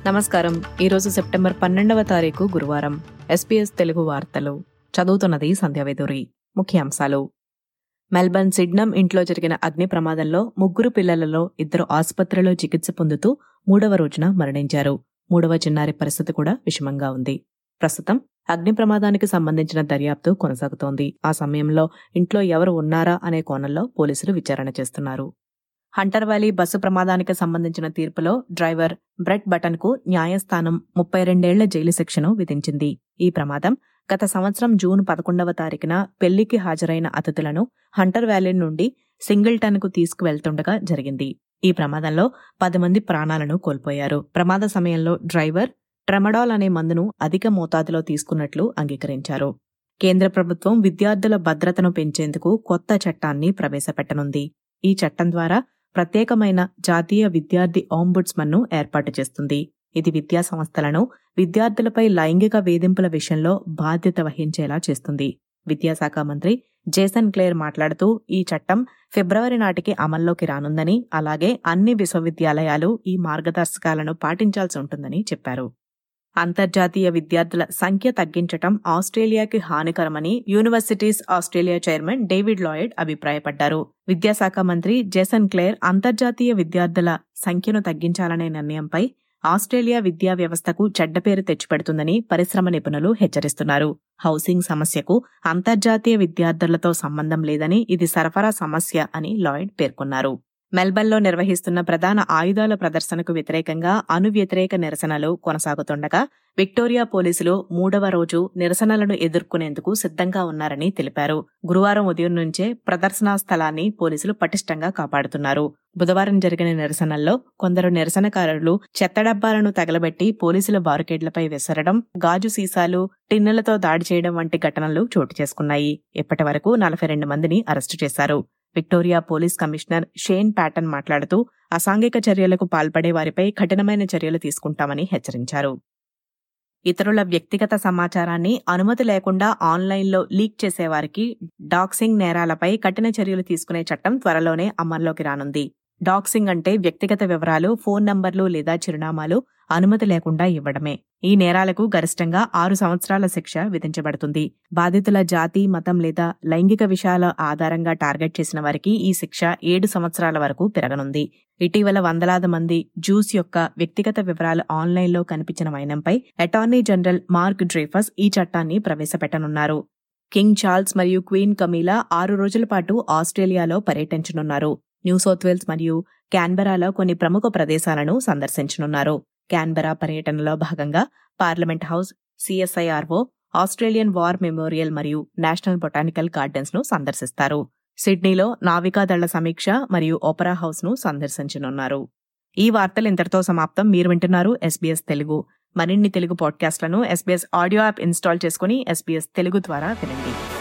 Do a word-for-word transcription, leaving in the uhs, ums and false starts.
నమస్కారం. ఈరోజు సెప్టెంబర్ పన్నెండవ తారీఖు గురువారం. ఎస్బీఎస్ తెలుగు వార్తలు చదువుతున్నది సంధ్యావేదూరి. ముఖ్యాంశాలు: మెల్బర్న్ సిడ్నమ్ ఇంట్లో జరిగిన అగ్ని ప్రమాదంలో ముగ్గురు పిల్లలలో ఇద్దరు ఆసుపత్రిలో చికిత్స పొందుతూ మూడవ రోజున మరణించారు. మూడవ చిన్నారి పరిస్థితి కూడా విషమంగా ఉంది. ప్రస్తుతం అగ్ని ప్రమాదానికి సంబంధించిన దర్యాప్తు కొనసాగుతోంది. ఆ సమయంలో ఇంట్లో ఎవరు ఉన్నారా అనే కోణంలో పోలీసులు విచారణ చేస్తున్నారు. హంటర్ వ్యాలీ బస్సు ప్రమాదానికి సంబంధించిన తీర్పులో డ్రైవర్ బ్రెట్ బటన్ కు న్యాయస్థానం ముప్పై రెండేళ్ల జైలు శిక్షను విధించింది. ఈ ప్రమాదం గత సంవత్సరం జూన్ పదకొండవ తారీఖున పెళ్లికి హాజరైన అతిథులను హంటర్ వ్యాలీ నుండి సింగిల్టన్ కు తీసుకువెళ్తుండగా జరిగింది. ఈ ప్రమాదంలో పది మంది ప్రాణాలను కోల్పోయారు. ప్రమాద సమయంలో డ్రైవర్ ట్రెమడాల్ అనే మందును అధిక మోతాదులో తీసుకున్నట్లు అంగీకరించారు. కేంద్ర ప్రభుత్వం విద్యార్థుల భద్రతను పెంచేందుకు కొత్త చట్టాన్ని ప్రవేశపెట్టనుంది. ఈ చట్టం ద్వారా ప్రత్యేకమైన జాతీయ విద్యార్థి ఆంబుడ్స్మన్ ను ఏర్పాటు చేస్తుంది. ఇది విద్యా సంస్థలను విద్యార్థులపై లైంగిక వేధింపుల విషయంలో బాధ్యత వహించేలా చేస్తుంది. విద్యాశాఖ మంత్రి జేసన్ క్లేర్ మాట్లాడుతూ, ఈ చట్టం ఫిబ్రవరి నాటికి అమల్లోకి రానుందని, అలాగే అన్ని విశ్వవిద్యాలయాలు ఈ మార్గదర్శకాలను పాటించాల్సి ఉంటుందని చెప్పారు. అంతర్జాతీయ విద్యార్థుల సంఖ్య తగ్గించటం ఆస్ట్రేలియాకి హానికరమని universities Australia chairman David Lloyd అభిప్రాయపడ్డారు. విద్యాశాఖ మంత్రి జేసన్ క్లేర్ అంతర్జాతీయ విద్యార్థుల సంఖ్యను తగ్గించాలనే నిర్ణయంపై ఆస్ట్రేలియా విద్యా వ్యవస్థకు చెడ్డ పేరు తెచ్చిపెడుతుందని పరిశ్రమ నిపుణులు హెచ్చరిస్తున్నారు. హౌసింగ్ సమస్యకు అంతర్జాతీయ విద్యార్థులతో సంబంధం లేదని, ఇది సరఫరా సమస్య అని లాయిడ్ పేర్కొన్నారు. మెల్బర్న్లో నిర్వహిస్తున్న ప్రధాన ఆయుధాల ప్రదర్శనకు వ్యతిరేకంగా అణు వ్యతిరేక నిరసనలు కొనసాగుతుండగా విక్టోరియా పోలీసులు మూడవ రోజు నిరసనలను ఎదుర్కొనేందుకు సిద్ధంగా ఉన్నారని తెలిపారు. గురువారం ఉదయం నుంచే ప్రదర్శనా స్థలాన్ని పోలీసులు పటిష్టంగా కాపాడుతున్నారు. బుధవారం జరిగిన నిరసనల్లో కొందరు నిరసనకారులు చెత్త డబ్బాలను తగలబెట్టి పోలీసుల బారికేడ్లపై విసరడం, గాజు సీసాలు, టిన్నులతో దాడి చేయడం వంటి ఘటనలు చోటు చేసుకున్నాయి. ఇప్పటి వరకు నలభై రెండు మందిని అరెస్టు చేశారు. Victoria police commissioner Shane Patton మాట్లాడుతూ, అసాంఘిక చర్యలకు పాల్పడే వారిపై కఠినమైన చర్యలు తీసుకుంటామని హెచ్చరించారు. ఇతరుల వ్యక్తిగత సమాచారాన్ని అనుమతి లేకుండా ఆన్లైన్లో లీక్ చేసేవారికి డాక్సింగ్ నేరాలపై కఠిన చర్యలు తీసుకునే చట్టం త్వరలోనే అమల్లోకి రానుంది. డాక్సింగ్ అంటే వ్యక్తిగత వివరాలు, ఫోన్ నంబర్లు లేదా చిరునామాలు అనుమతి లేకుండా ఇవ్వడమే. ఈ నేరాలకు గరిష్టంగా ఆరు సంవత్సరాల శిక్ష విధించబడుతుంది. బాధితుల జాతి, మతం లేదా లైంగిక విషయాల ఆధారంగా టార్గెట్ చేసిన వారికి ఈ శిక్ష ఏడు సంవత్సరాల వరకు పెరగనుంది. ఇటీవల వందలాది మంది జూస్ యొక్క వ్యక్తిగత వివరాలు ఆన్లైన్లో కనిపించిన వైనంపై అటార్నీ జనరల్ మార్క్ డ్రేఫస్ ఈ చట్టాన్ని ప్రవేశపెట్టనున్నారు. కింగ్ చార్ల్స్ మరియు క్వీన్ కమీలా ఆరు రోజుల పాటు ఆస్ట్రేలియాలో పర్యటించనున్నారు. న్యూ సౌత్ వేల్స్ మరియు క్యాన్బెరాలో కొన్ని ప్రముఖ ప్రదేశాలను సందర్శించనున్నారు. క్యాన్బెరా పర్యటనలో భాగంగా parliament house, CSIRO, Australian war memorial మరియు నేషనల్ బొటానికల్ గార్డెన్స్ ను సందర్శిస్తారు. సిడ్నీలో నావికాదళ్ల సమీక్ష మరియు ఓపెరా హౌస్ ను సందర్శించనున్నారు. ఈ వార్తలు ఇంతటితో సమాప్తం. మీరు వింటున్నారు ఎస్బీఎస్ తెలుగు. మరిన్ని తెలుగు పాడ్కాస్ట్లను ఎస్బీఎస్ ఆడియో యాప్ ఇన్స్టాల్ చేసుకుని ఎస్బీఎస్ తెలుగు ద్వారా వినండి.